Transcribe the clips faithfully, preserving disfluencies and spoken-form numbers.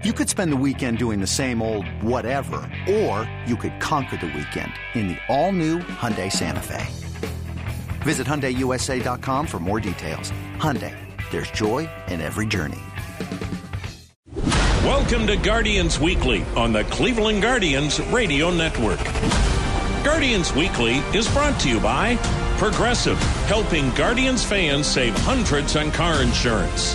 You could spend the weekend doing the same old whatever, or you could conquer the weekend in the all-new Hyundai Santa Fe. Visit Hyundai U S A dot com for more details. Hyundai, there's joy in every journey. Welcome to Guardians Weekly on the Cleveland Guardians Radio Network. Guardians Weekly is brought to you by Progressive, helping Guardians fans save hundreds on car insurance.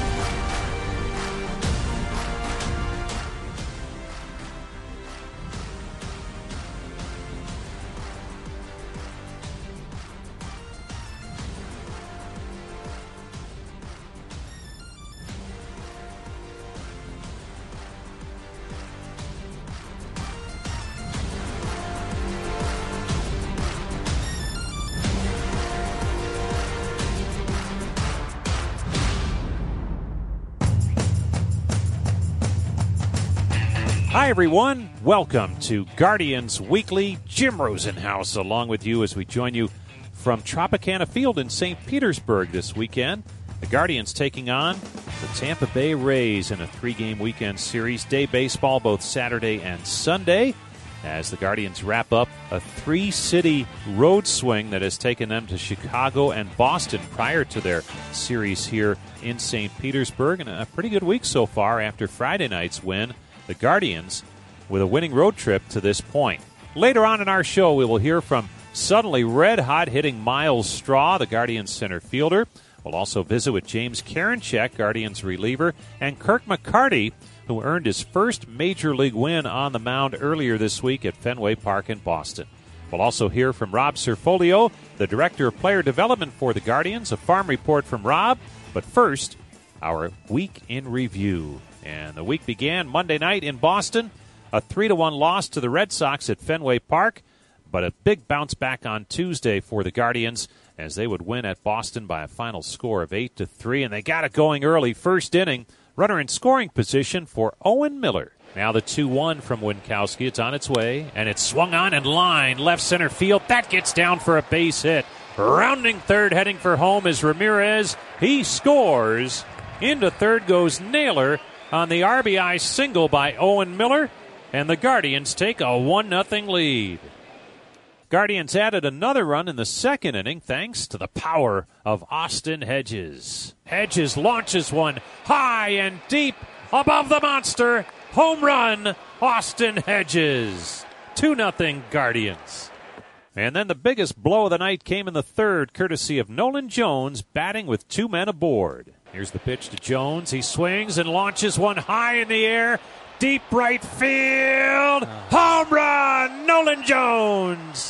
Hi, everyone. Welcome to Guardians Weekly. Jim Rosenhaus along with you as we join you from Tropicana Field in Saint Petersburg this weekend. The Guardians taking on the Tampa Bay Rays in a three-game weekend series. Day baseball both Saturday and Sunday as the Guardians wrap up a three-city road swing that has taken them to Chicago and Boston prior to their series here in Saint Petersburg. And a pretty good week so far after Friday night's win. The Guardians with a winning road trip to this point. Later on in our show, we will hear from suddenly red-hot hitting Miles Straw, the Guardians center fielder. We'll also visit with James Karinchak, Guardians reliever, and Kirk McCarty, who earned his first Major League win on the mound earlier this week at Fenway Park in Boston. We'll also hear from Rob Cerfolio, the Director of Player Development for the Guardians. A farm report from Rob. But first, our week in review. And the week began Monday night in Boston, a three to one loss to the Red Sox at Fenway Park, but a big bounce back on Tuesday for the Guardians as they would win at Boston by a final score of eight to three, and they got it going early. First inning, runner in scoring position for Owen Miller. Now the two one from Winkowski. It's on its way, and it's swung on and line left center field. That gets down for a base hit. Rounding third, heading for home is Ramirez. He scores. Into third goes Naylor on the R B I single by Owen Miller, and the Guardians take a one nothing lead. Guardians added another run in the second inning thanks to the power of Austin Hedges. Hedges launches one high and deep above the monster. Home run, Austin Hedges. two nothing Guardians. And then the biggest blow of the night came in the third, courtesy of Nolan Jones, batting with two men aboard. Here's the pitch to Jones. He swings and launches one high in the air. Deep right field. Home run, Nolan Jones.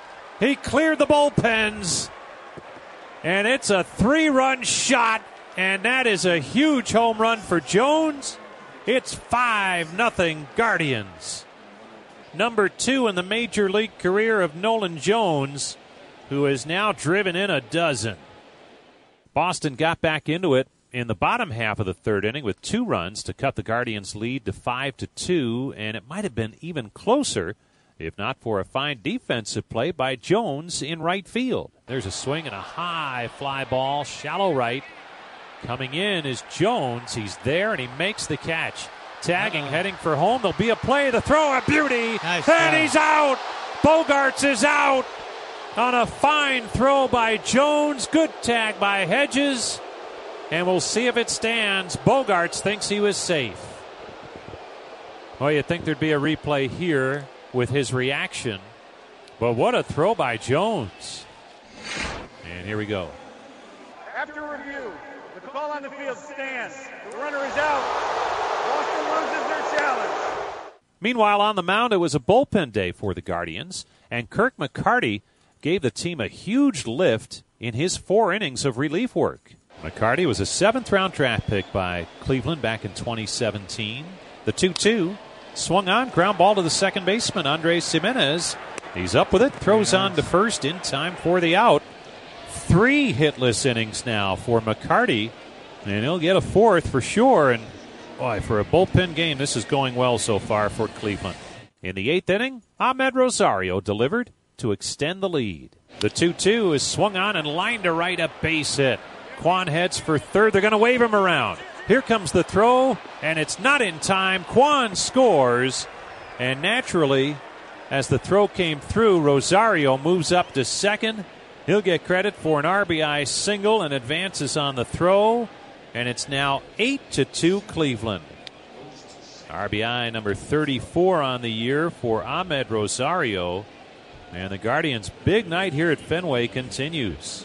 He cleared the bullpens. And it's a three-run shot. And that is a huge home run for Jones. It's five nothing Guardians. Number two in the Major League career of Nolan Jones, who has now driven in a dozen. Boston got back into it in the bottom half of the third inning with two runs to cut the Guardians' lead to five to two, and it might have been even closer if not for a fine defensive play by Jones in right field. There's a swing and a high fly ball, shallow right. Coming in is Jones. He's there, and he makes the catch. Tagging, Uh-oh. heading for home. There'll be a play. The throw, a beauty, nice and job. He's out. Bogaerts is out on a fine throw by Jones. Good tag by Hedges. And we'll see if it stands. Bogaerts thinks he was safe. Well, you'd think there'd be a replay here with his reaction. But what a throw by Jones. And here we go. After review, the call on the field stands. The runner is out. Boston loses their challenge. Meanwhile, on the mound, it was a bullpen day for the Guardians. And Kirk McCarty gave the team a huge lift in his four innings of relief work. McCarty was a seventh-round draft pick by Cleveland back in twenty seventeen. The two two swung on, ground ball to the second baseman, Andres Gimenez. He's up with it, throws on to first in time for the out. Three hitless innings now for McCarty, and he'll get a fourth for sure. And boy, for a bullpen game, this is going well so far for Cleveland. In the eighth inning, Ahmed Rosario delivered to extend the lead. The two two is swung on and lined to right, a base hit. Quan heads for third. They're going to wave him around. Here comes the throw, and it's not in time. Kwan scores, and naturally, as the throw came through, Rosario moves up to second. He'll get credit for an R B I single and advances on the throw, and it's now eight to two Cleveland. R B I number thirty-four on the year for Ahmed Rosario, and the Guardians' big night here at Fenway continues.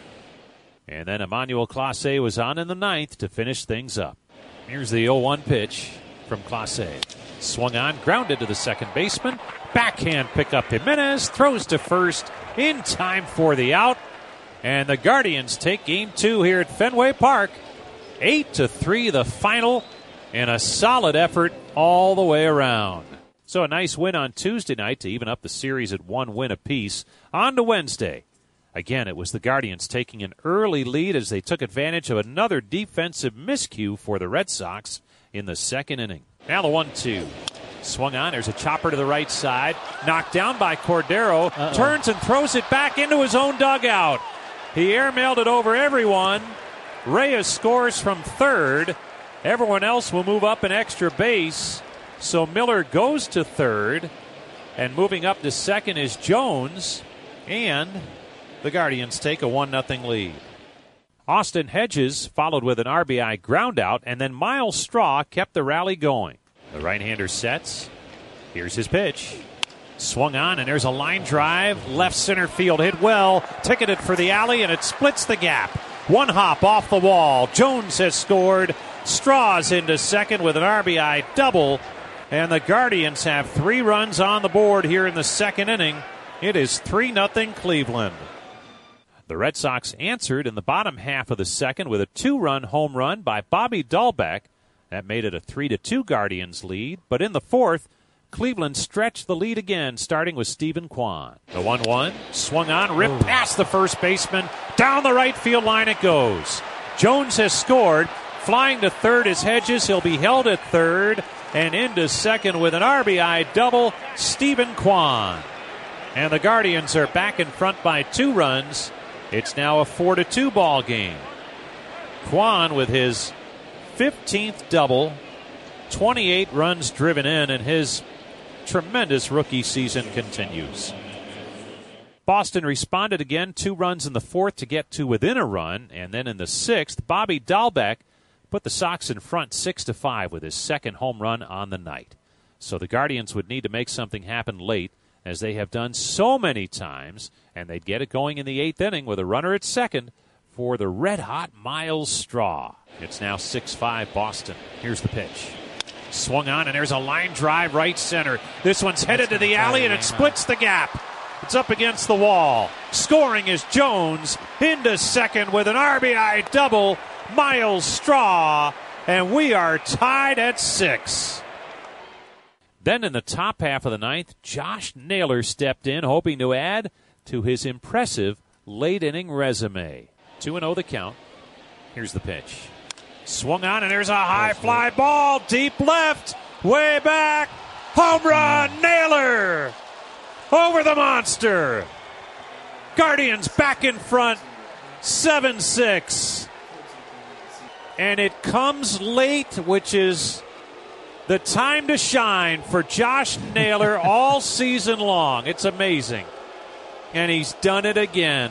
And then Emmanuel Clase was on in the ninth to finish things up. Here's the oh one pitch from Clase. Swung on, grounded to the second baseman. Backhand pickup. Jimenez throws to first in time for the out. And the Guardians take game two here at Fenway Park. Eight to three the final, and a solid effort all the way around. So a nice win on Tuesday night to even up the series at one win apiece. On to Wednesday. Again, it was the Guardians taking an early lead as they took advantage of another defensive miscue for the Red Sox in the second inning. Now the one two. Swung on. There's a chopper to the right side. Knocked down by Cordero. Uh-oh. Turns and throws it back into his own dugout. He airmailed it over everyone. Reyes scores from third. Everyone else will move up an extra base. So Miller goes to third. And moving up to second is Jones. And the Guardians take a one nothing lead. Austin Hedges followed with an R B I groundout, and then Miles Straw kept the rally going. The right-hander sets. Here's his pitch. Swung on, and there's a line drive. Left center field hit well. Ticketed for the alley, and it splits the gap. One hop off the wall. Jones has scored. Straw's into second with an R B I double. And the Guardians have three runs on the board here in the second inning. It is three nothing Cleveland. The Red Sox answered in the bottom half of the second with a two-run home run by Bobby Dahlbeck. That made it a three to two Guardians lead. But in the fourth, Cleveland stretched the lead again, starting with Stephen Kwan. The one one, swung on, ripped past the first baseman. Down the right field line it goes. Jones has scored. Flying to third is Hedges. He'll be held at third. And into second with an R B I double, Stephen Kwan. And the Guardians are back in front by two runs. It's now a four to two ball game. Kwan with his fifteenth double, twenty-eight runs driven in, and his tremendous rookie season continues. Boston responded again, two runs in the fourth to get to within a run, and then in the sixth, Bobby Dahlbeck put the Sox in front six to five with his second home run on the night. So the Guardians would need to make something happen late, as they have done so many times, and they'd get it going in the eighth inning with a runner at second for the red-hot Miles Straw. It's now six five Boston. Here's the pitch. Swung on, and there's a line drive right center. This one's headed to the alley, and it splits the gap. It's up against the wall. Scoring is Jones into second with an R B I double, Miles Straw, and we are tied at six. Then in the top half of the ninth, Josh Naylor stepped in, hoping to add to his impressive late-inning resume. two and oh the count. Here's the pitch. Swung on, and there's a high fly ball, deep left, way back. Home run, Naylor! Over the monster. Guardians back in front, seven six. And it comes late, which is the time to shine for Josh Naylor all season long. It's amazing. And he's done it again.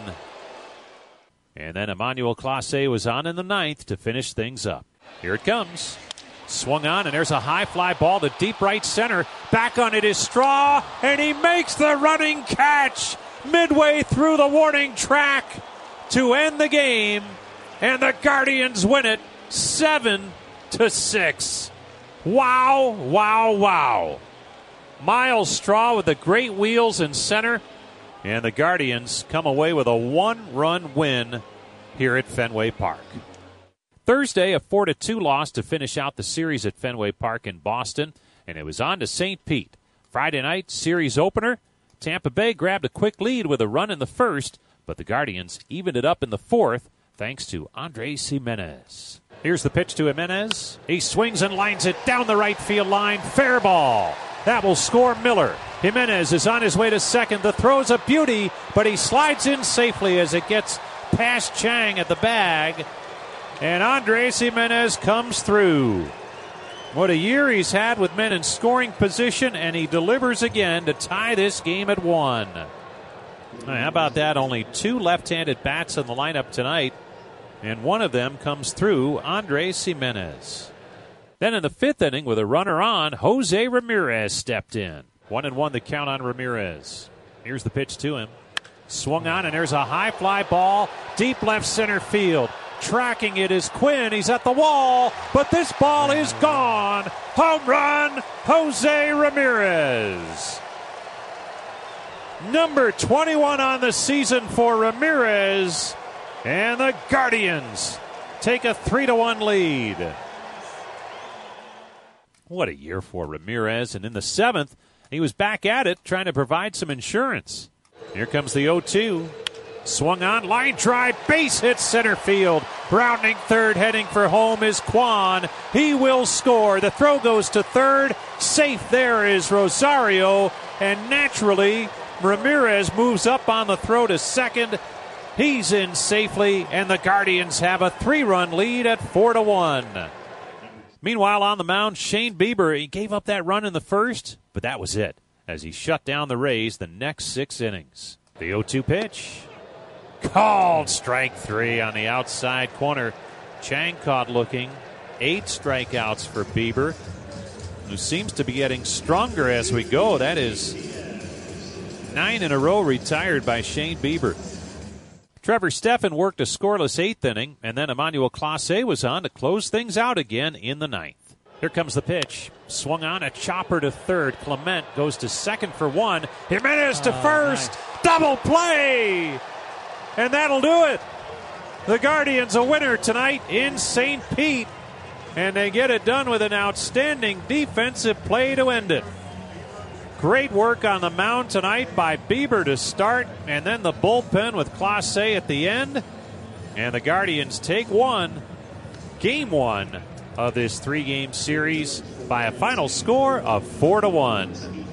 And then Emmanuel Clase was on in the ninth to finish things up. Here it comes. Swung on, and there's a high fly ball to deep right center. Back on it is Straw, and he makes the running catch midway through the warning track to end the game. And the Guardians win it seven to six. Wow, wow, wow. Miles Straw with the great wheels in center. And the Guardians come away with a one-run win here at Fenway Park. Thursday, a four to two loss to finish out the series at Fenway Park in Boston. And it was on to Saint Pete. Friday night, series opener. Tampa Bay grabbed a quick lead with a run in the first, but the Guardians evened it up in the fourth thanks to Andres Jimenez. Here's the pitch to Jimenez. He swings and lines it down the right field line. Fair ball. That will score Miller. Jimenez is on his way to second. The throw's a beauty, but he slides in safely as it gets past Chang at the bag. And Andres Gimenez comes through. What a year he's had with men in scoring position, and he delivers again to tie this game at one. How about that? Only two left-handed bats in the lineup tonight, and one of them comes through, Andres Gimenez. Then in the fifth inning, with a runner on, Jose Ramirez stepped in. One and one the count on Ramirez. Here's the pitch to him. Swung on, and there's a high fly ball, deep left center field. Tracking it is Quinn. He's at the wall, but this ball is gone. Home run, Jose Ramirez. Number twenty-one on the season for Ramirez, and the Guardians take a three to one lead. What a year for Ramirez, and in the seventh, he was back at it trying to provide some insurance. Here comes the oh two. Swung on, line drive, base hit center field. Rounding third, heading for home is Kwan. He will score. The throw goes to third. Safe there is Rosario, and naturally, Ramirez moves up on the throw to second. He's in safely, and the Guardians have a three-run lead at four to one. Meanwhile, on the mound, Shane Bieber, he gave up that run in the first, but that was it, as he shut down the Rays the next six innings. The oh two pitch. Called strike three on the outside corner. Chang caught looking. Eight strikeouts for Bieber, who seems to be getting stronger as we go. That is nine in a row retired by Shane Bieber. Trevor Stephan worked a scoreless eighth inning, and then Emmanuel Clase was on to close things out again in the ninth. Here comes the pitch. Swung on, a chopper to third. Clement goes to second for one. Gimenez to oh, first. Nice. Double play! And that'll do it. The Guardians a winner tonight in Saint Pete, and they get it done with an outstanding defensive play to end it. Great work on the mound tonight by Bieber to start, and then the bullpen with Clase at the end. And the Guardians take one, game one of this three-game series by a final score of four to one.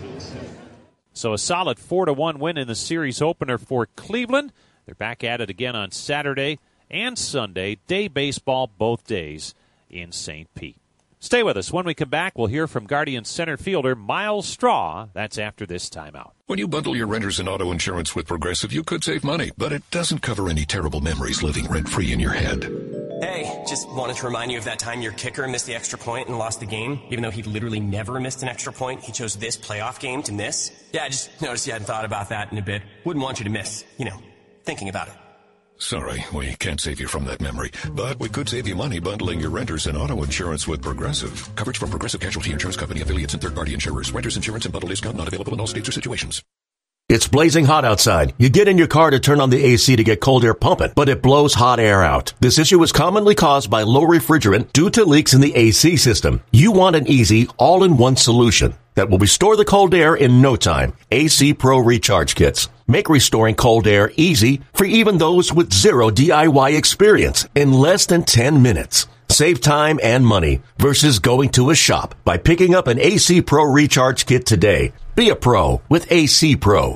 So a solid four to one win in the series opener for Cleveland. They're back at it again on Saturday and Sunday, day baseball both days in Saint Pete. Stay with us. When we come back, we'll hear from Guardians center fielder Myles Straw. That's after this timeout. When you bundle your renters and auto insurance with Progressive, you could save money, but it doesn't cover any terrible memories living rent-free in your head. Hey, just wanted to remind you of that time your kicker missed the extra point and lost the game. Even though he literally never missed an extra point, he chose this playoff game to miss. Yeah, I just noticed you hadn't thought about that in a bit. Wouldn't want you to miss, you know, thinking about it. Sorry, we can't save you from that memory, but we could save you money bundling your renters and auto insurance with Progressive. Coverage from Progressive Casualty Insurance Company, affiliates, and third-party insurers. Renters insurance and bundle discount not available in all states or situations. It's blazing hot outside. You get in your car to turn on the A C to get cold air pumping, but it blows hot air out. This issue is commonly caused by low refrigerant due to leaks in the A C system. You want an easy, all-in-one solution that will restore the cold air in no time. A C Pro Recharge Kits make restoring cold air easy for even those with zero D I Y experience in less than ten minutes. Save time and money versus going to a shop by picking up an A C Pro Recharge Kit today. Be a pro with A C Pro.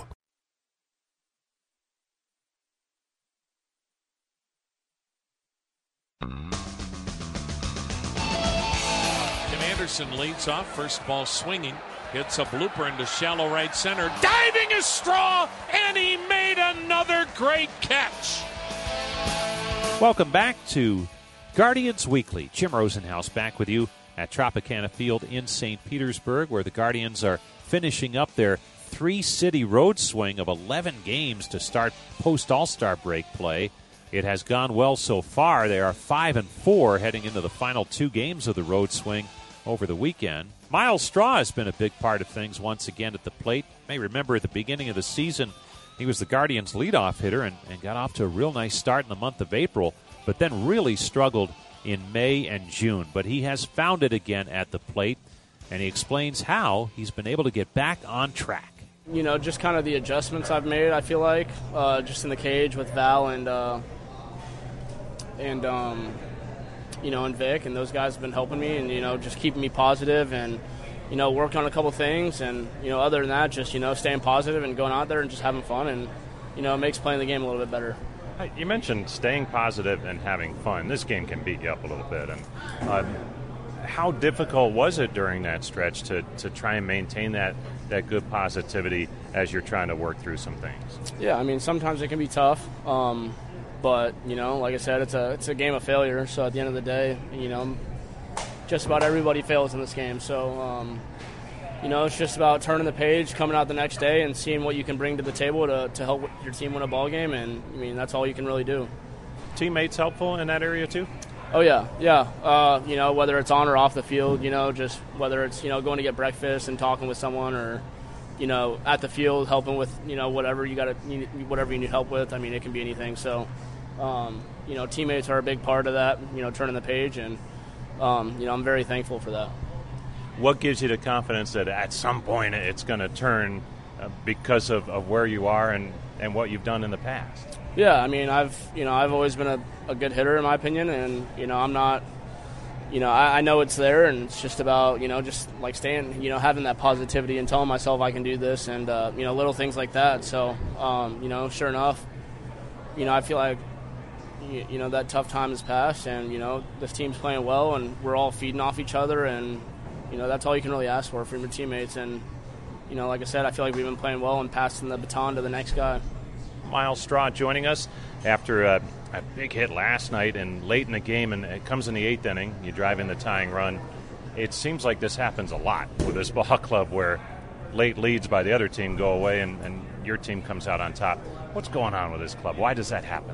Tim Anderson leads off. First ball swinging. Gets a blooper into shallow right center. Diving is Straw, and he made another great catch. Welcome back to Guardians Weekly. Jim Rosenhaus back with you at Tropicana Field in Saint Petersburg, where the Guardians are finishing up their three-city road swing of eleven games to start post-All-Star break play. It has gone well so far. They are five and four heading into the final two games of the road swing over the weekend. Myles Straw has been a big part of things once again at the plate. You may remember at the beginning of the season, he was the Guardians' leadoff hitter and, and got off to a real nice start in the month of April, but then really struggled in May and June. But he has found it again at the plate, and he explains how he's been able to get back on track. You know, just kind of the adjustments I've made, I feel like, uh, just in the cage with Val and, uh, and um, you know, and Vic, and those guys have been helping me and, you know, just keeping me positive and, you know, work on a couple things. And, you know, other than that, just, you know, staying positive and going out there and just having fun. And, you know, it makes playing the game a little bit better. You mentioned staying positive and having fun. This game can beat you up a little bit. And uh, how difficult was it during that stretch to, to try and maintain that, that good positivity as you're trying to work through some things? Yeah, I mean, sometimes it can be tough. Um, but, you know, like I said, it's a it's a game of failure. So at the end of the day, you know, just about everybody fails in this game. So, um, you know, it's just about turning the page, coming out the next day, and seeing what you can bring to the table to, to help your team win a ball game. And, I mean, that's all you can really do. Teammates helpful in that area too? Oh, yeah, yeah. Uh, you know, whether it's on or off the field, you know, just whether it's, you know, going to get breakfast and talking with someone or, you know, at the field helping with, you know, whatever you got to, whatever you need help with. I mean, it can be anything. So, um, you know, teammates are a big part of that, you know, turning the page. And, um, you know, I'm very thankful for that. What gives you the confidence that at some point it's going to turn uh, because of, of where you are and, and what you've done in the past? Yeah, I mean, I've you know I've always been a, a good hitter in my opinion, and you know I'm not, you know I, I know it's there, and it's just about you know just like staying, you know having that positivity and telling myself I can do this, and uh, you know little things like that. So um, you know, sure enough, you know I feel like you, you know that tough time has passed, and you know this team's playing well, and we're all feeding off each other, and you know that's all you can really ask for from your teammates. And you know, like I said, I feel like we've been playing well and passing the baton to the next guy. Myles Straw joining us after a, a big hit last night and late in the game, and it comes in the eighth inning. You drive in the tying run. It seems like this happens a lot with this ball club where late leads by the other team go away and, and your team comes out on top. What's going on with this club? Why does that happen?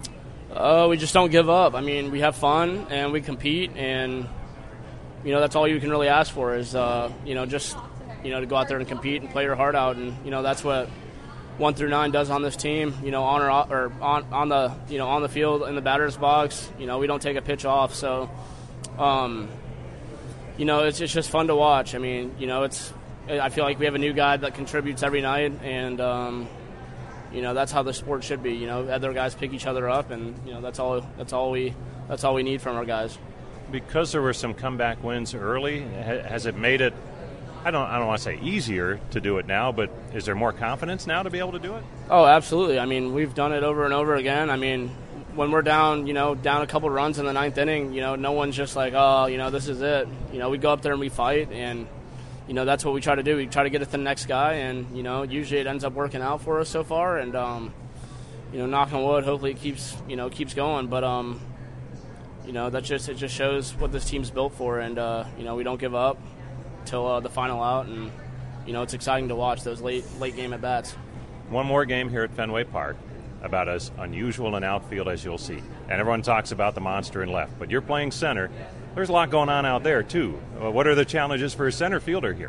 Uh, we just don't give up. I mean, we have fun and we compete, and you know that's all you can really ask for is uh, you know just you know to go out there and compete and play your heart out, and you know that's what one through nine does on this team, you know, on or, or on on the you know on the field in the batter's box. You know, we don't take a pitch off, so um, you know it's it's just fun to watch. I mean, you know, it's I feel like we have a new guy that contributes every night, and um, you know that's how the sport should be. You know, other guys pick each other up, and you know that's all that's all we that's all we need from our guys. Because there were some comeback wins early, has it made it? I don't I don't want to say easier to do it now, but is there more confidence now to be able to do it? Oh, absolutely. I mean, we've done it over and over again. I mean, when we're down, you know, down a couple runs in the ninth inning, you know, no one's just like, oh, you know, this is it. You know, we go up there and we fight, and, you know, that's what we try to do. We try to get it to the next guy, and, you know, usually it ends up working out for us so far. And, um, you know, knock on wood, hopefully it keeps, you know, keeps going. But, um, you know, that just, it just shows what this team's built for. And, uh, you know, we don't give up till uh, the final out, and you know it's exciting to watch those late late game at bats. One more game here at Fenway Park, about as unusual an outfield as you'll see, and everyone talks about the monster in left, but you're playing center. There's a lot going on out there too. Uh, what are the challenges for a center fielder here?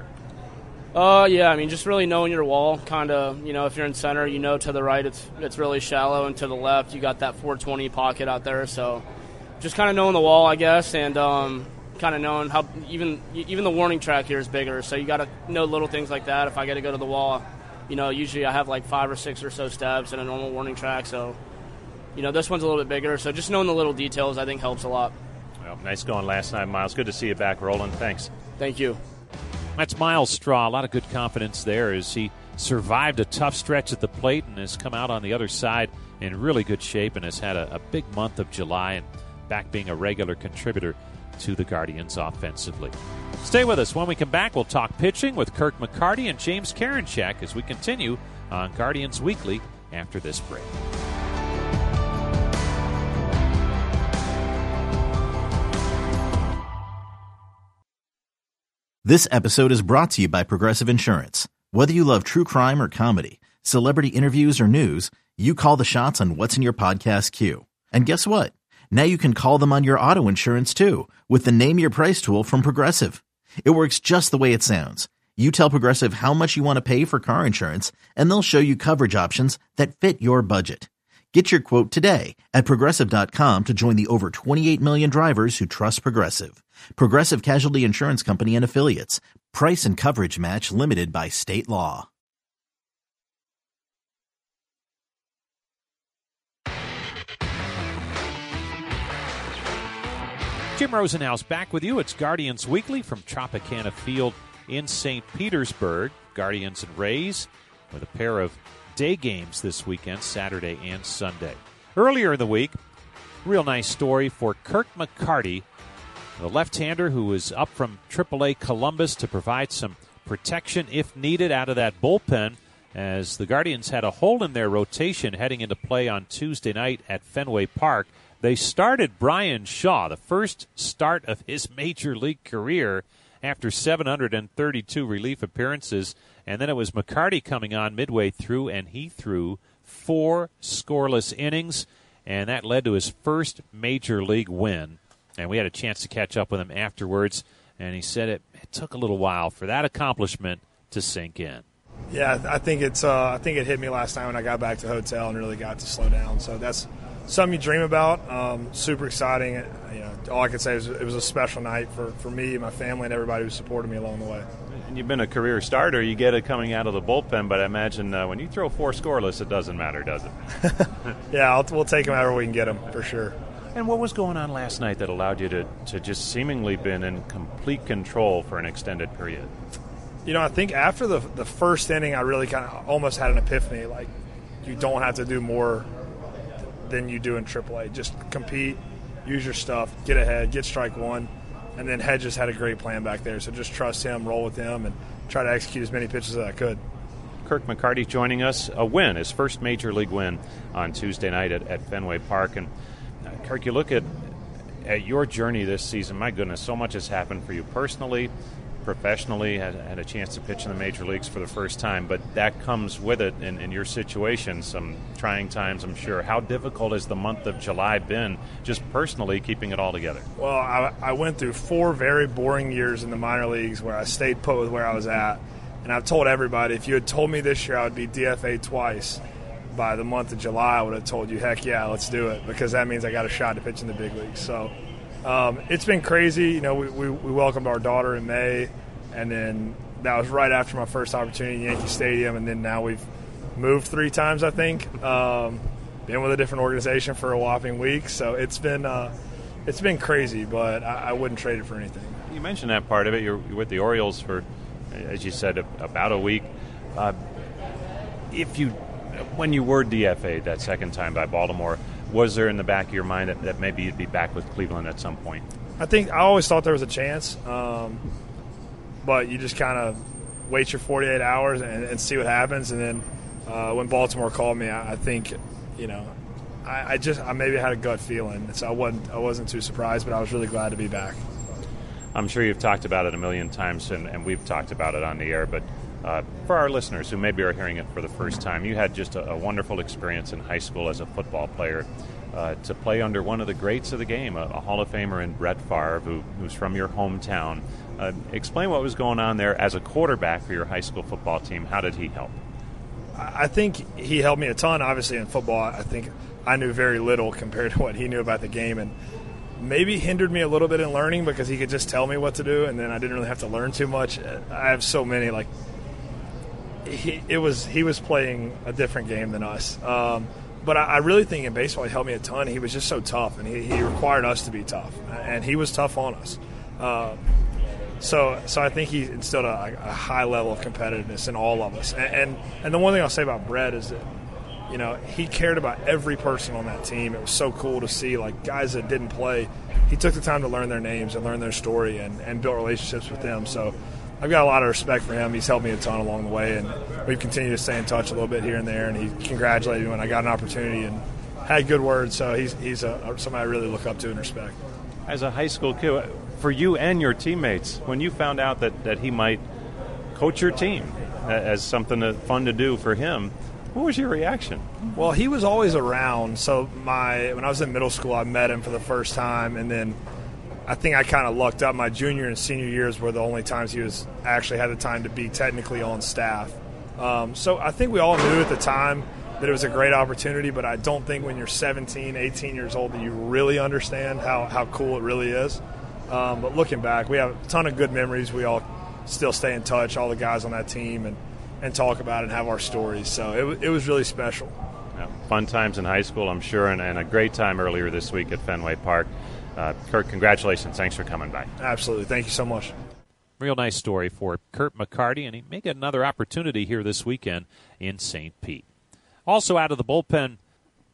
Uh, yeah, I mean just really knowing your wall. Kind of, you know, if you're in center, you know to the right it's it's really shallow, and to the left you got that four twenty pocket out there. So just kind of knowing the wall, I guess, and um. kind of knowing how even even the warning track here is bigger, so you got to know little things like that. If I got to go to the wall, you know, usually I have like five or six or so steps in a normal warning track, so you know this one's a little bit bigger. So just knowing the little details, I think, helps a lot. Well, nice going last night, Myles. Good to see you back rolling. Thanks. Thank you. That's Myles Straw. A lot of good confidence there as he survived a tough stretch at the plate and has come out on the other side in really good shape and has had a, a big month of July and back being a regular contributor to the Guardians offensively. Stay with us. When we come back, we'll talk pitching with Kirk McCarty and James Karinchak as we continue on Guardians Weekly after this break. This episode is brought to you by Progressive Insurance. Whether you love true crime or comedy, celebrity interviews or news, you call the shots on what's in your podcast queue. And guess what? Now you can call them on your auto insurance, too, with the Name Your Price tool from Progressive. It works just the way it sounds. You tell Progressive how much you want to pay for car insurance, and they'll show you coverage options that fit your budget. Get your quote today at Progressive dot com to join the over twenty-eight million drivers who trust Progressive. Progressive Casualty Insurance Company and Affiliates. Price and coverage match limited by state law. Jim Rosenhaus back with you. It's Guardians Weekly from Tropicana Field in Saint Petersburg. Guardians and Rays with a pair of day games this weekend, Saturday and Sunday. Earlier in the week, real nice story for Kirk McCarty, the left-hander who was up from triple A Columbus to provide some protection if needed out of that bullpen, as the Guardians had a hole in their rotation heading into play on Tuesday night at Fenway Park. They started Brian Shaw, the first start of his major league career after seven hundred thirty-two relief appearances, and then it was McCarty coming on midway through, and he threw four scoreless innings, and that led to his first major league win. And we had a chance to catch up with him afterwards, and he said it, it took a little while for that accomplishment to sink in. Yeah, I think it's. Uh, I think it hit me last night when I got back to the hotel and really got to slow down. So that's something you dream about. Um, super exciting. You know, all I can say is it was a special night for, for me, my family, and everybody who supported me along the way. And you've been a career starter. You get it coming out of the bullpen, but I imagine uh, when you throw four scoreless, it doesn't matter, does it? Yeah, I'll, we'll take them however we can get them, for sure. And what was going on last night that allowed you to, to just seemingly been in complete control for an extended period? You know, I think after the the first inning, I really kind of almost had an epiphany. Like, you don't have to do more than you do in triple A. Just compete, use your stuff, get ahead, get strike one. And then Hedges had a great plan back there. So just trust him, roll with him, and try to execute as many pitches as I could. Kirk McCarty joining us, a win, his first major league win on Tuesday night at, at Fenway Park. And uh, Kirk, you look at, at your journey this season, my goodness, so much has happened for you personally, professionally, had, had a chance to pitch in the major leagues for the first time, but that comes with it in, in your situation, some trying times, I'm sure. How difficult has the month of July been, just personally, keeping it all together? Well, I, I went through four very boring years in the minor leagues where I stayed put with where I was at, and I've told everybody, if you had told me this year I would be D F A twice by the month of July, I would have told you, heck yeah, let's do it, because that means I got a shot to pitch in the big leagues. So Um, it's been crazy. You know, we, we, we welcomed our daughter in May, and then that was right after my first opportunity in Yankee Stadium, and then now we've moved three times, I think. Um, been with a different organization for a whopping week, so it's been uh, it's been crazy, but I, I wouldn't trade it for anything. You mentioned that part of it. You're with the Orioles for, as you said, about a week. Uh, if you, when you were D F A'd that second time by Baltimore, was there in the back of your mind that, that maybe you'd be back with Cleveland at some point? I think I always thought there was a chance, um, but you just kind of wait your forty-eight hours and, and see what happens. And then uh, when Baltimore called me, I, I think, you know, I, I just I maybe had a gut feeling, so I wasn't I wasn't too surprised, but I was really glad to be back. I'm sure you've talked about it a million times, and, and we've talked about it on the air, but uh, for our listeners who maybe are hearing it for the first time, you had just a, a wonderful experience in high school as a football player. Uh, to play under one of the greats of the game, a, a Hall of Famer in Brett Favre, who, who's from your hometown. Uh, explain what was going on there as a quarterback for your high school football team. How did he help? I think he helped me a ton, obviously, in football. I think I knew very little compared to what he knew about the game, and maybe hindered me a little bit in learning because he could just tell me what to do, and then I didn't really have to learn too much. I have so many, like, he, it was, he was playing a different game than us. Um, But I, I really think in baseball he helped me a ton. He was just so tough, and he, he required us to be tough, and he was tough on us. Uh, so so I think he instilled a, a high level of competitiveness in all of us. And, and and the one thing I'll say about Brett is that, you know, he cared about every person on that team. It was so cool to see, like, guys that didn't play. He took the time to learn their names and learn their story and, and build relationships with them. So I've got a lot of respect for him. He's helped me a ton along the way, and we've continued to stay in touch a little bit here and there. And he congratulated me when I got an opportunity and had good words. So he's he's a, somebody I really look up to and respect. As a high school kid, for you and your teammates, when you found out that, that he might coach your team as something that, fun to do for him, what was your reaction? Well, he was always around. So my when I was in middle school, I met him for the first time, and then I think I kind of lucked up. My junior and senior years were the only times he was actually had the time to be technically on staff. Um, so I think we all knew at the time that it was a great opportunity, but I don't think when you're seventeen, eighteen years old that you really understand how, how cool it really is. Um, but looking back, we have a ton of good memories. We all still stay in touch, all the guys on that team, and, and talk about it and have our stories. So it, it was really special. Yeah, fun times in high school, I'm sure, and, and a great time earlier this week at Fenway Park. Uh, Kirk, congratulations. Thanks for coming by. Absolutely. Thank you so much. Real nice story for Kurt McCarty, and he may get another opportunity here this weekend in Saint Pete. Also out of the bullpen,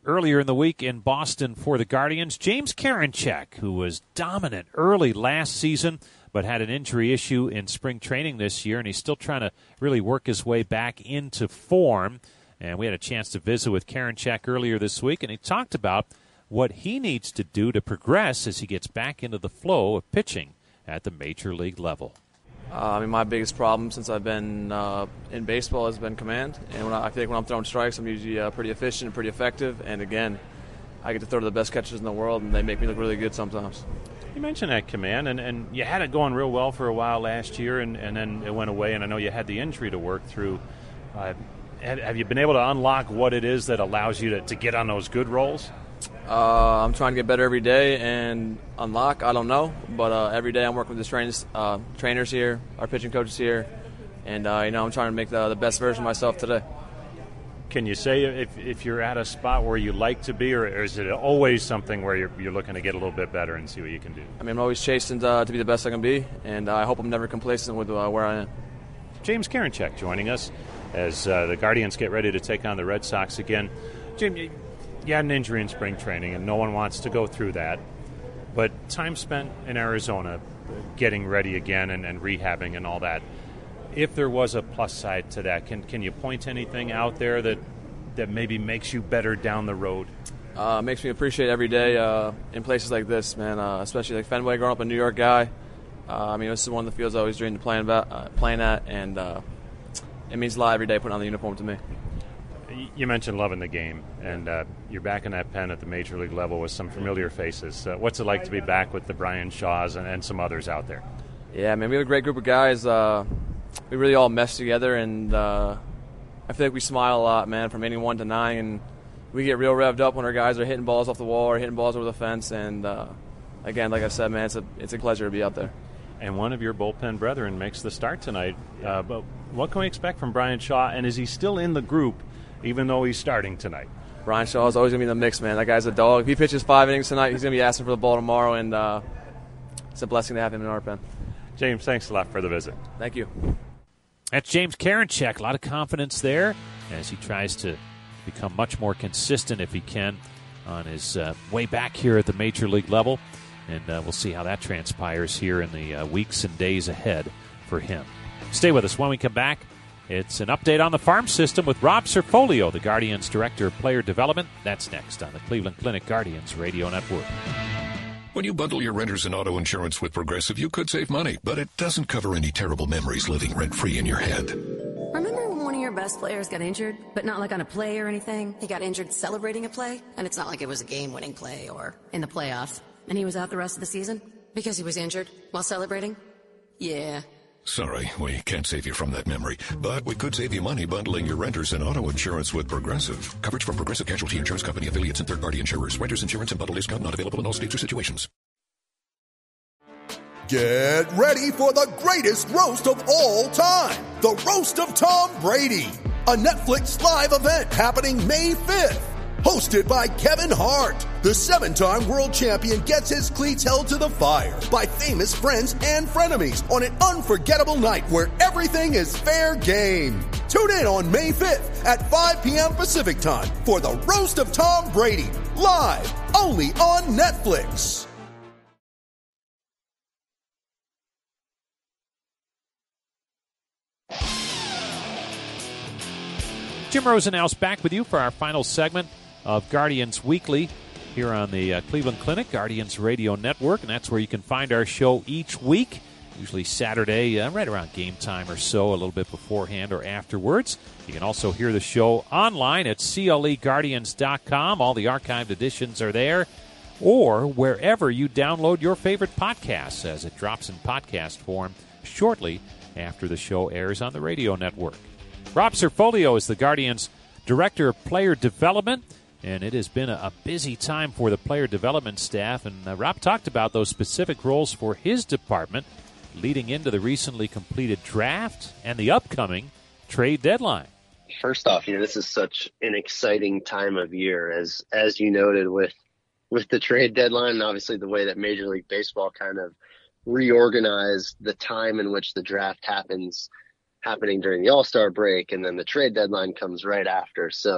earlier in the week in Boston for the Guardians, James Karinchak, who was dominant early last season but had an injury issue in spring training this year, and he's still trying to really work his way back into form. And we had a chance to visit with Karinchak earlier this week, and he talked about what he needs to do to progress as he gets back into the flow of pitching at the major league level. Uh, I mean, my biggest problem since I've been uh, in baseball has been command. And when I, I feel like when I'm throwing strikes, I'm usually uh, pretty efficient and pretty effective. And again, I get to throw to the best catchers in the world, and they make me look really good sometimes. You mentioned that command, and, and you had it going real well for a while last year, and, and then it went away, and I know you had the injury to work through. Uh, have you been able to unlock what it is that allows you to, to get on those good rolls? Uh, I'm trying to get better every day, and unlock, I don't know, but uh, every day I'm working with the trainers, uh, trainers here, our pitching coaches here, and uh, you know I'm trying to make the, the best version of myself today. Can you say if, if you're at a spot where you like to be, or is it always something where you're, you're looking to get a little bit better and see what you can do? I mean, I'm always chasing uh, to be the best I can be, and uh, I hope I'm never complacent with uh, where I am. James Karinchak joining us as uh, the Guardians get ready to take on the Red Sox again. Jim, you, you had an injury in spring training, and no one wants to go through that. But time spent in Arizona getting ready again and, and rehabbing and all that, if there was a plus side to that, can can you point anything out there that that maybe makes you better down the road? Uh, makes me appreciate every day uh, in places like this, man. Uh, especially like Fenway, growing up a New York guy. Uh, I mean, this is one of the fields I always dreamed of playing about, uh, playing at, and uh, it means a lot every day putting on the uniform to me. You mentioned loving the game, and uh, you're back in that pen at the major league level with some familiar faces. Uh, what's it like to be back with the Bryan Shaws and, and some others out there? Yeah, man, we have a great group of guys. Uh, we really all mesh together, and uh, I feel like we smile a lot, man, from inning one to nine, and we get real revved up when our guys are hitting balls off the wall or hitting balls over the fence. And uh, again, like I said, man, it's a it's a pleasure to be out there. And one of your bullpen brethren makes the start tonight. Uh, but what can we expect from Bryan Shaw? And is he still in the group, even though he's starting tonight? Bryan Shaw is always going to be in the mix, man. That guy's a dog. If he pitches five innings tonight, he's going to be asking for the ball tomorrow, and uh, it's a blessing to have him in our pen. James, thanks a lot for the visit. Thank you. That's James Karinchak. A lot of confidence there as he tries to become much more consistent, if he can, on his uh, way back here at the major league level. And uh, we'll see how that transpires here in the uh, weeks and days ahead for him. Stay with us. When we come back, it's an update on the farm system with Rob Cerfolio, the Guardians Director of Player Development. That's next on the Cleveland Clinic Guardians Radio Network. When you bundle your renters and auto insurance with Progressive, you could save money, but it doesn't cover any terrible memories living rent-free in your head. Remember when one of your best players got injured, but not like on a play or anything? He got injured celebrating a play, and it's not like it was a game-winning play or in the playoffs. And he was out the rest of the season because he was injured while celebrating? Yeah. Sorry, we can't save you from that memory, but we could save you money bundling your renters and auto insurance with Progressive. Coverage from Progressive Casualty Insurance Company, affiliates, and third-party insurers. Renters insurance and bundle discount not available in all states or situations. Get ready for the greatest roast of all time, the Roast of Tom Brady, a Netflix live event happening May fifth. Hosted by Kevin Hart, the seven-time world champion gets his cleats held to the fire by famous friends and frenemies on an unforgettable night where everything is fair game. Tune in on May fifth at five p.m. Pacific time for the Roast of Tom Brady, live only on Netflix. Jim Rosenhaus back with you for our final segment of Guardians Weekly here on the uh, Cleveland Clinic Guardians Radio Network, and that's where you can find our show each week, usually Saturday, uh, right around game time or so, a little bit beforehand or afterwards. You can also hear the show online at C L E Guardians dot com. All the archived editions are there, or wherever you download your favorite podcasts, as it drops in podcast form shortly after the show airs on the radio network. Rob Cerfolio is the Guardians Director of Player Development, and it has been a, a busy time for the player development staff. And uh, Rob talked about those specific roles for his department leading into the recently completed draft and the upcoming trade deadline. First off, you know, this is such an exciting time of year, as as you noted, with with the trade deadline, and obviously the way that Major League Baseball kind of reorganized the time in which the draft happens, happening during the All-Star break, and then the trade deadline comes right after. So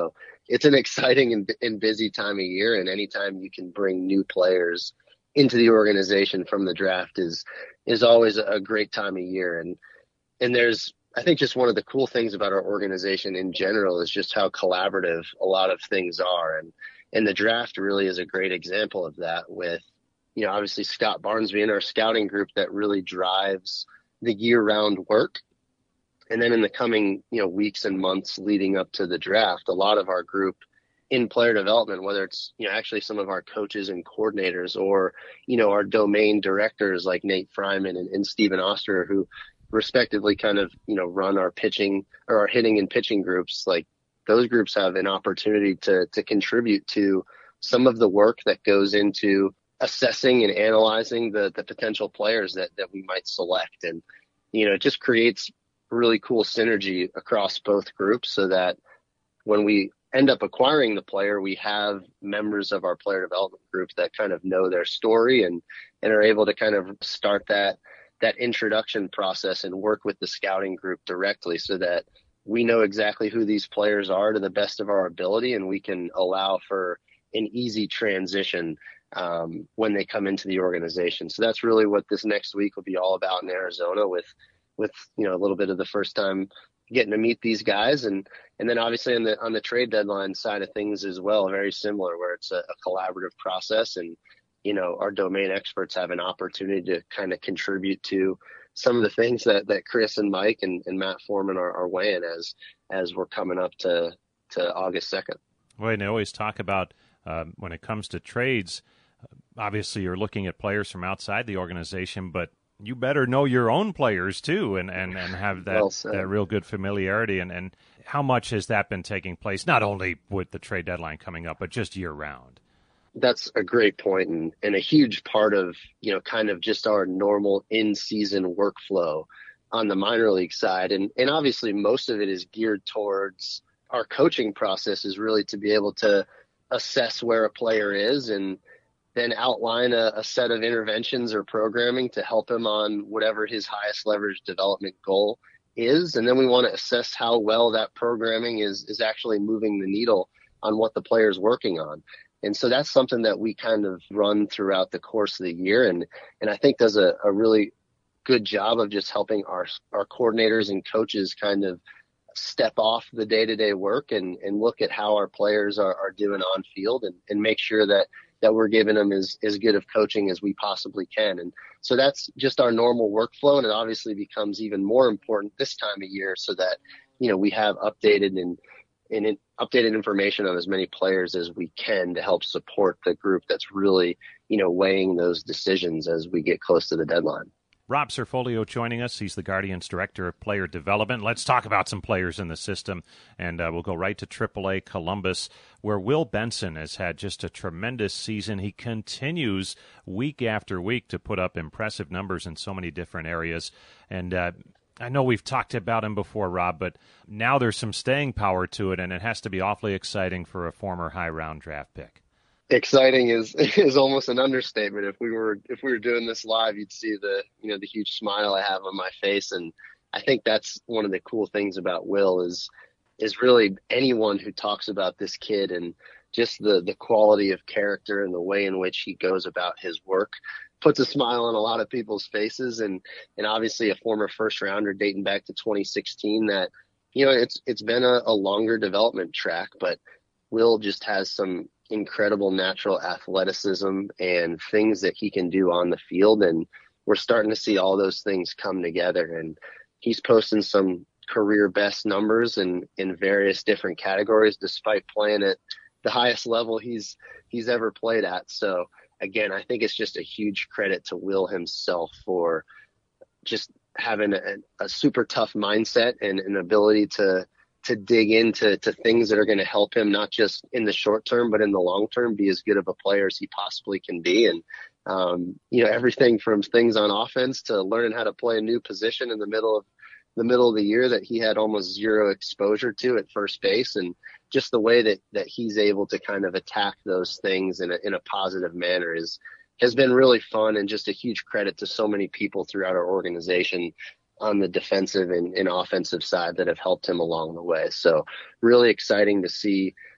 it's an exciting and, and busy time of year, and anytime you can bring new players into the organization from the draft is is always a great time of year. And and there's, I think, just one of the cool things about our organization in general is just how collaborative a lot of things are. And and the draft really is a great example of that, with, you know, obviously Scott Barnesby and our scouting group that really drives the year-round work. And then in the coming, you know, weeks and months leading up to the draft, a lot of our group in player development, whether it's, you know, actually some of our coaches and coordinators, or, you know, our domain directors like Nate Fryman and, and Stephen Oster, who respectively kind of, you know, run our pitching or our hitting and pitching groups, like those groups have an opportunity to to contribute to some of the work that goes into assessing and analyzing the the potential players that that we might select. And, you know, it just creates really cool synergy across both groups, so that when we end up acquiring the player, we have members of our player development group that kind of know their story and and are able to kind of start that that introduction process and work with the scouting group directly, so that we know exactly who these players are to the best of our ability, and we can allow for an easy transition um, when they come into the organization. So that's really what this next week will be all about in Arizona, with with, you know, a little bit of the first time getting to meet these guys. And, and then obviously on the, on the trade deadline side of things as well, very similar, where it's a, a collaborative process, and, you know, our domain experts have an opportunity to kind of contribute to some of the things that, that Chris and Mike and, and Matt Foreman are, are weighing as, as we're coming up to, to August second. Well, and they always talk about um, when it comes to trades, obviously you're looking at players from outside the organization, but you better know your own players too, and, and, and have that, well that real good familiarity. And, and how much has that been taking place, not only with the trade deadline coming up, but just year round? That's a great point, and, and a huge part of, you know, kind of just our normal in-season workflow on the minor league side. And, and obviously most of it is geared towards our coaching process, is really to be able to assess where a player is and then outline a, a set of interventions or programming to help him on whatever his highest leverage development goal is. And then we want to assess how well that programming is, is actually moving the needle on what the player is working on. And so that's something that we kind of run throughout the course of the year. And, and I think does a, a really good job of just helping our, our coordinators and coaches kind of step off the day-to-day work and, and look at how our players are, are doing on field, and, and make sure that that we're giving them as, as good of coaching as we possibly can. And so that's just our normal workflow. And it obviously becomes even more important this time of year, so that, you know, we have updated and, and in, updated information on as many players as we can to help support the group that's really, you know, weighing those decisions as we get close to the deadline. Rob Cerfolio joining us. He's the Guardians Director of Player Development. Let's talk about some players in the system, and uh, we'll go right to triple A Columbus, where Will Benson has had just a tremendous season. He continues week after week to put up impressive numbers in so many different areas. And uh, I know we've talked about him before, Rob, but now there's some staying power to it, and it has to be awfully exciting for a former high-round draft pick. Exciting is is almost an understatement. If we were if we were doing this live, you'd see the, you know, the huge smile I have on my face. And I think that's one of the cool things about Will is is really anyone who talks about this kid and just the the quality of character and the way in which he goes about his work puts a smile on a lot of people's faces. And and obviously a former first rounder dating back to twenty sixteen, that, you know, it's it's been a, a longer development track, but Will just has some incredible natural athleticism and things that he can do on the field. And we're starting to see all those things come together. And he's posting some career best numbers in, in various different categories, despite playing at the highest level he's, he's ever played at. So again, I think it's just a huge credit to Will himself for just having a, a super tough mindset and an ability to, to dig into to things that are going to help him, not just in the short term, but in the long term, be as good of a player as he possibly can be. And, um, you know, everything from things on offense to learning how to play a new position in the middle of the middle of the year that he had almost zero exposure to at first base. And just the way that, that he's able to kind of attack those things in a, in a positive manner is, has been really fun, and just a huge credit to so many people throughout our organization on the defensive and, and offensive side that have helped him along the way. So really exciting to see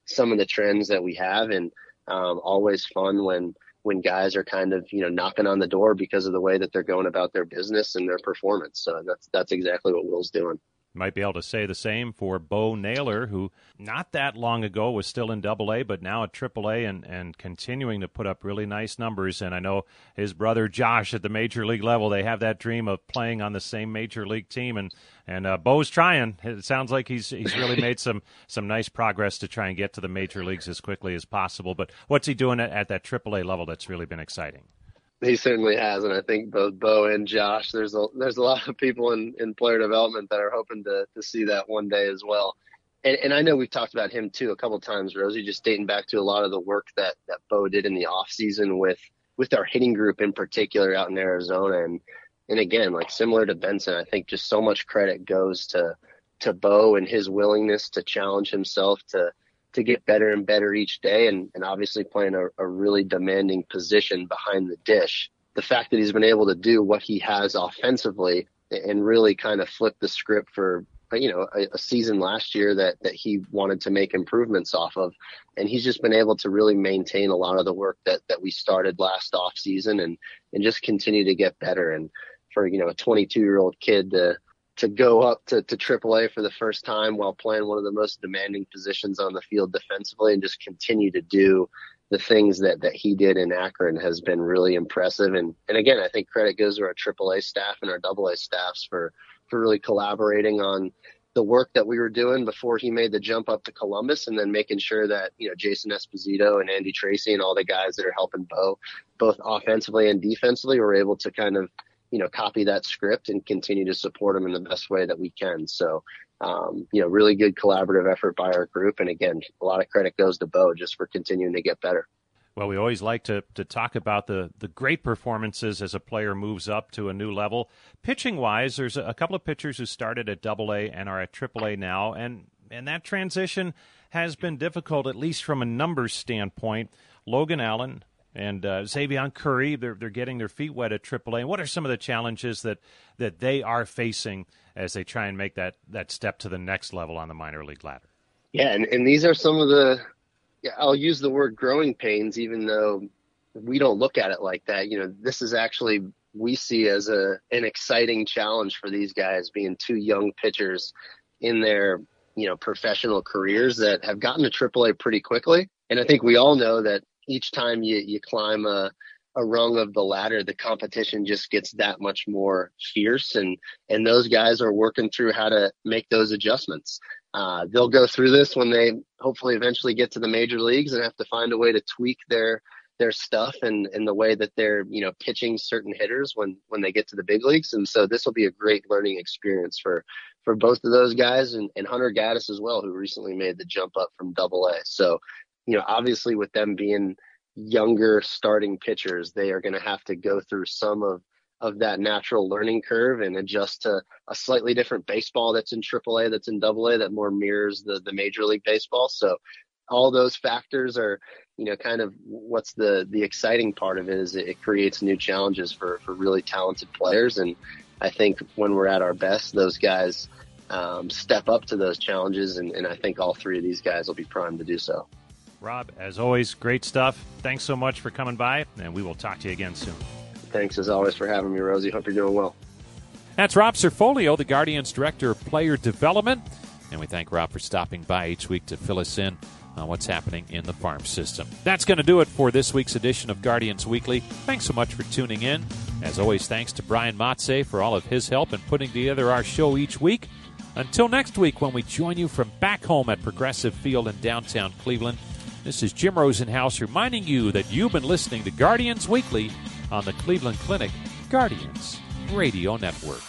some of the trends that we have, and um, always fun when when guys are kind of, you know, knocking on the door because of the way that they're going about their business and their performance. So that's that's exactly what Will's doing. Might be able to say the same for Bo Naylor, who not that long ago was still in Double A, but now at Triple A and, and continuing to put up really nice numbers. And I know his brother Josh at the Major League level, they have that dream of playing on the same Major League team. And and uh, Bo's trying. It sounds like he's he's really made some some nice progress to try and get to the Major Leagues as quickly as possible. But what's he doing at, at that Triple A level that's really been exciting? He certainly has, and I think both Bo and Josh, there's a there's a lot of people in, in player development that are hoping to to see that one day as well. And, and I know we've talked about him too a couple of times, Rosie, just dating back to a lot of the work that that Bo did in the off season with with our hitting group in particular out in Arizona. And and again, like similar to Benson, I think just so much credit goes to to Bo and his willingness to challenge himself to. to get better and better each day, and, and obviously playing a, a really demanding position behind the dish. The fact that he's been able to do what he has offensively and really kind of flip the script for, you know, a, a season last year that, that he wanted to make improvements off of. And he's just been able to really maintain a lot of the work that, that we started last off season and, and just continue to get better. And for, you know, a twenty-two year old kid to, to go up to, to Triple A for the first time while playing one of the most demanding positions on the field defensively and just continue to do the things that, that he did in Akron has been really impressive. And, and again, I think credit goes to our Triple A staff and our Double A staffs for, for really collaborating on the work that we were doing before he made the jump up to Columbus, and then making sure that, you know, Jason Esposito and Andy Tracy and all the guys that are helping Bo both offensively and defensively were able to kind of, you know, copy that script and continue to support him in the best way that we can. So, um, you know, really good collaborative effort by our group. And again, a lot of credit goes to Bo just for continuing to get better. Well, we always like to, to talk about the, the great performances as a player moves up to a new level. Pitching-wise, there's a couple of pitchers who started at Double A and are at Triple A now, and, and that transition has been difficult, at least from a numbers standpoint. Logan Allen and uh, Xavier Curry, they're, they're getting their feet wet at Triple A. What are some of the challenges that, that they are facing as they try and make that, that step to the next level on the minor league ladder? Yeah, and, and these are some of the yeah, – I'll use the word growing pains, even though we don't look at it like that. You know, this is actually – we see as a an exciting challenge for these guys, being two young pitchers in their, you know, professional careers that have gotten to Triple A pretty quickly. And I think we all know that each time you, you climb a, a rung of the ladder, the competition just gets that much more fierce. And, and those guys are working through how to make those adjustments. Uh, they'll go through this when they hopefully eventually get to the major leagues and have to find a way to tweak their, their stuff and, and the way that they're, you know, pitching certain hitters when, when they get to the big leagues. And so this will be a great learning experience for, for both of those guys, and, and Hunter Gaddis as well, who recently made the jump up from Double A. So, you know, obviously with them being younger starting pitchers, they are going to have to go through some of, of that natural learning curve and adjust to a slightly different baseball that's in Triple A, that's in Double A, that more mirrors the, the Major League Baseball. So all those factors are, you know, kind of what's the, the exciting part of it is it creates new challenges for, for really talented players. And I think when we're at our best, those guys um, step up to those challenges. And, and I think all three of these guys will be primed to do so. Rob, as always, great stuff. Thanks so much for coming by, and we will talk to you again soon. Thanks, as always, for having me, Rosie. Hope you're doing well. That's Rob Cerfolio, the Guardians Director of Player Development, and we thank Rob for stopping by each week to fill us in on what's happening in the farm system. That's going to do it for this week's edition of Guardians Weekly. Thanks so much for tuning in. As always, thanks to Brian Motze for all of his help in putting together our show each week. Until next week, when we join you from back home at Progressive Field in downtown Cleveland, this is Jim Rosenhaus reminding you that you've been listening to Guardians Weekly on the Cleveland Clinic Guardians Radio Network.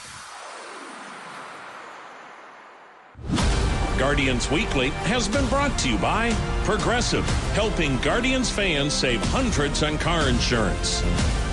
Guardians Weekly has been brought to you by Progressive, helping Guardians fans save hundreds on car insurance.